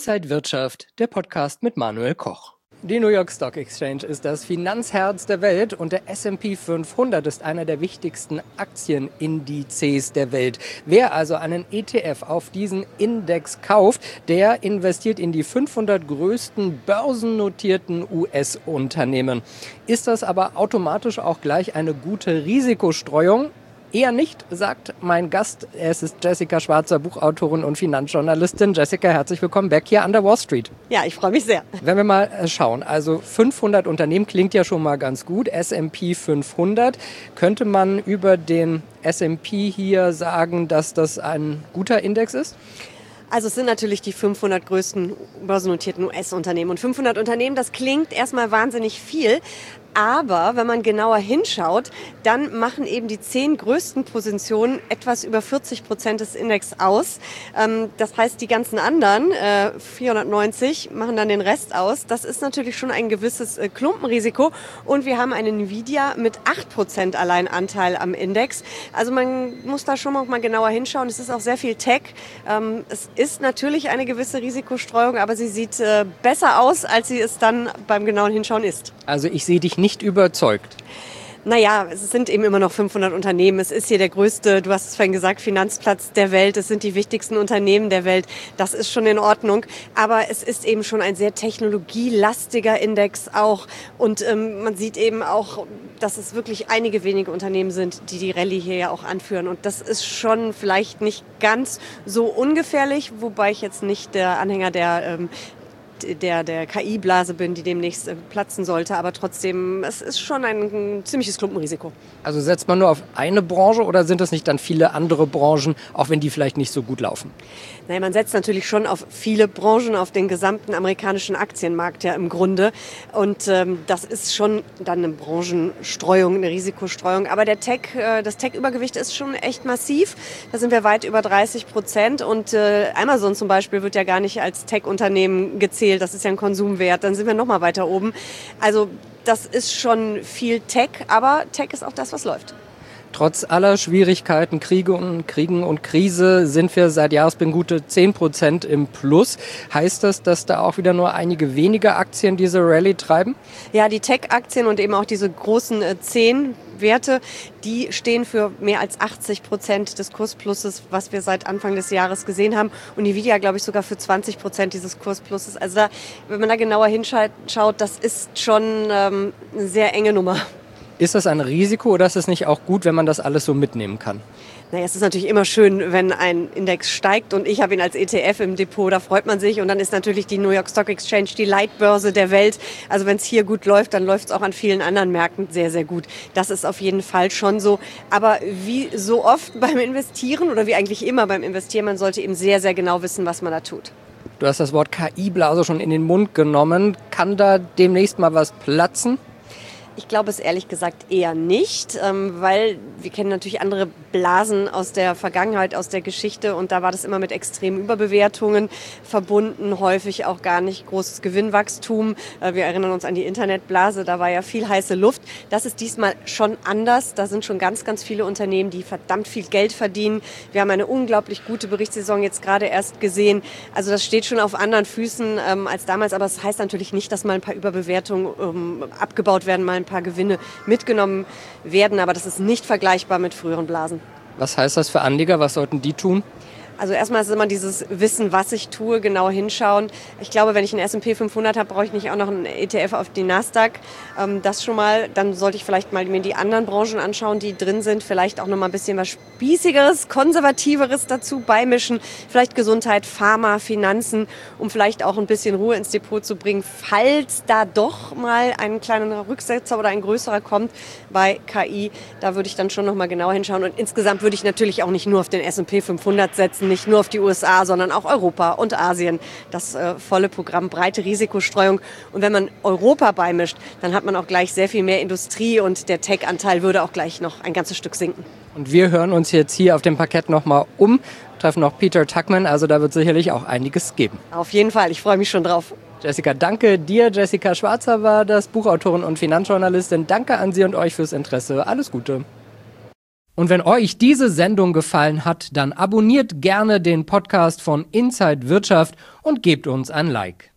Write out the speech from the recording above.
Inside Wirtschaft, der Podcast mit Manuel Koch. Die New York Stock Exchange ist das Finanzherz der Welt und der S&P 500 ist einer der wichtigsten Aktienindizes der Welt. Wer also einen ETF auf diesen Index kauft, der investiert in die 500 größten börsennotierten US-Unternehmen. Ist das aber automatisch auch gleich eine gute Risikostreuung? Eher nicht, sagt mein Gast. Es ist Jessica Schwarzer, Buchautorin und Finanzjournalistin. Jessica, herzlich willkommen back hier an der Wall Street. Ja, ich freue mich sehr. Wenn wir mal schauen, also 500 Unternehmen klingt ja schon mal ganz gut. S&P 500. Könnte man über den S&P hier sagen, dass das ein guter Index ist? Also es sind natürlich die 500 größten börsennotierten US-Unternehmen. Und 500 Unternehmen, das klingt erstmal wahnsinnig viel. Aber wenn man genauer hinschaut, dann machen eben die 10 größten Positionen etwas über 40% des Index aus. Das heißt, die ganzen anderen, 490, machen dann den Rest aus. Das ist natürlich schon ein gewisses Klumpenrisiko. Und wir haben eine Nvidia mit 8% Alleinanteil am Index. Also man muss da schon mal genauer hinschauen. Es ist auch sehr viel Tech. Es ist natürlich eine gewisse Risikostreuung, aber sie sieht besser aus, als sie es dann beim genauen Hinschauen ist. Also ich sehe dich nicht überzeugt. Naja, es sind eben immer noch 500 Unternehmen. Es ist hier der größte, du hast es vorhin gesagt, Finanzplatz der Welt. Es sind die wichtigsten Unternehmen der Welt. Das ist schon in Ordnung. Aber es ist eben schon ein sehr technologielastiger Index auch. Und man sieht eben auch, dass es wirklich einige wenige Unternehmen sind, die die Rallye hier ja auch anführen. Und das ist schon vielleicht nicht ganz so ungefährlich, wobei ich jetzt nicht der Anhänger der KI-Blase bin, die demnächst platzen sollte. Aber trotzdem, es ist schon ein ziemliches Klumpenrisiko. Also setzt man nur auf eine Branche oder sind das nicht dann viele andere Branchen, auch wenn die vielleicht nicht so gut laufen? Naja, man setzt natürlich schon auf viele Branchen, auf den gesamten amerikanischen Aktienmarkt ja im Grunde. Und das ist schon dann eine Branchenstreuung, eine Risikostreuung. Aber das Tech-Übergewicht ist schon echt massiv. Da sind wir weit über 30%. Und Amazon zum Beispiel wird ja gar nicht als Tech-Unternehmen gezählt. Das ist ja ein Konsumwert. Dann sind wir noch mal weiter oben. Also das ist schon viel Tech, aber Tech ist auch das, was läuft. Trotz aller Schwierigkeiten, Kriegen und Krise sind wir seit Jahresbeginn gute 10% im Plus. Heißt das, dass da auch wieder nur einige wenige Aktien diese Rallye treiben? Ja, die Tech-Aktien und eben auch diese großen 10 Werte, die stehen für mehr als 80% des Kursplusses, was wir seit Anfang des Jahres gesehen haben. Und Nvidia, glaube ich, sogar für 20% dieses Kursplusses. Also da, wenn man da genauer hinschaut, das ist schon eine sehr enge Nummer. Ist das ein Risiko oder ist es nicht auch gut, wenn man das alles so mitnehmen kann? Naja, es ist natürlich immer schön, wenn ein Index steigt und ich habe ihn als ETF im Depot, da freut man sich. Und dann ist natürlich die New York Stock Exchange die Leitbörse der Welt. Also wenn es hier gut läuft, dann läuft es auch an vielen anderen Märkten sehr, sehr gut. Das ist auf jeden Fall schon so. Aber wie so oft beim Investieren oder wie eigentlich immer beim Investieren, man sollte eben sehr, sehr genau wissen, was man da tut. Du hast das Wort KI-Blase schon in den Mund genommen. Kann da demnächst mal was platzen? Ich glaube es ehrlich gesagt eher nicht, weil wir kennen natürlich andere Blasen aus der Vergangenheit, aus der Geschichte und da war das immer mit extremen Überbewertungen verbunden, häufig auch gar nicht großes Gewinnwachstum. Wir erinnern uns an die Internetblase, da war ja viel heiße Luft. Das ist diesmal schon anders. Da sind schon ganz, ganz viele Unternehmen, die verdammt viel Geld verdienen. Wir haben eine unglaublich gute Berichtssaison jetzt gerade erst gesehen. Also das steht schon auf anderen Füßen als damals, aber das heißt natürlich nicht, dass mal ein paar Überbewertungen abgebaut werden, mal ein paar Gewinne mitgenommen werden, aber das ist nicht vergleichbar mit früheren Blasen. Was heißt das für Anleger? Was sollten die tun? Also erstmal ist immer dieses Wissen, was ich tue, genau hinschauen. Ich glaube, wenn ich einen S&P 500 habe, brauche ich nicht auch noch einen ETF auf die Nasdaq. Das schon mal. Dann sollte ich vielleicht mal mir die anderen Branchen anschauen, die drin sind. Vielleicht auch noch mal ein bisschen was Spießigeres, Konservativeres dazu beimischen. Vielleicht Gesundheit, Pharma, Finanzen, um vielleicht auch ein bisschen Ruhe ins Depot zu bringen, falls da doch mal ein kleiner Rücksetzer oder ein größerer kommt bei KI. Da würde ich dann schon noch mal genauer hinschauen. Und insgesamt würde ich natürlich auch nicht nur auf den S&P 500 setzen, nicht nur auf die USA, sondern auch Europa und Asien. Das volle Programm, breite Risikostreuung. Und wenn man Europa beimischt, dann hat man auch gleich sehr viel mehr Industrie und der Tech-Anteil würde auch gleich noch ein ganzes Stück sinken. Und wir hören uns jetzt hier auf dem Parkett nochmal treffen noch Peter Tuchman, also da wird sicherlich auch einiges geben. Auf jeden Fall, ich freue mich schon drauf. Jessica, danke dir. Jessica Schwarzer war das, Buchautorin und Finanzjournalistin. Danke an Sie und euch fürs Interesse. Alles Gute. Und wenn euch diese Sendung gefallen hat, dann abonniert gerne den Podcast von Inside Wirtschaft und gebt uns ein Like.